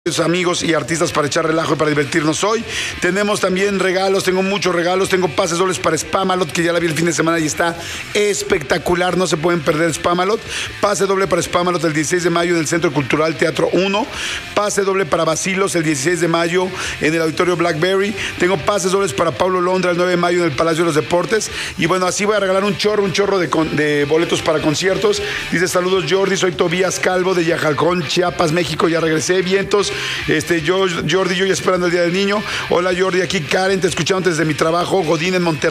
amigos y artistas para echar relajo y para divertirnos hoy. Tenemos también regalos, tengo muchos regalos, tengo pases dobles para Spamalot, que ya la vi el fin de semana y está espectacular, no se pueden perder Spamalot. Pase doble para Spamalot el 16 de mayo en el Centro Cultural Teatro 1. Pase doble para Basilos el 16 de mayo en el Auditorio Blackberry. Tengo pases dobles para Pablo Londra el 9 de mayo en el Palacio de los Deportes. Y bueno, así voy a regalar un chorro de boletos para conciertos. Dice: saludos Jordi, soy Tobías Calvo de Yajalcón, Chiapas, México, ya regresé, vientos. Jordi, yo ya esperando el Día del Niño. Hola Jordi, aquí Karen, te escuchamos desde mi trabajo, Godín en Monterrey.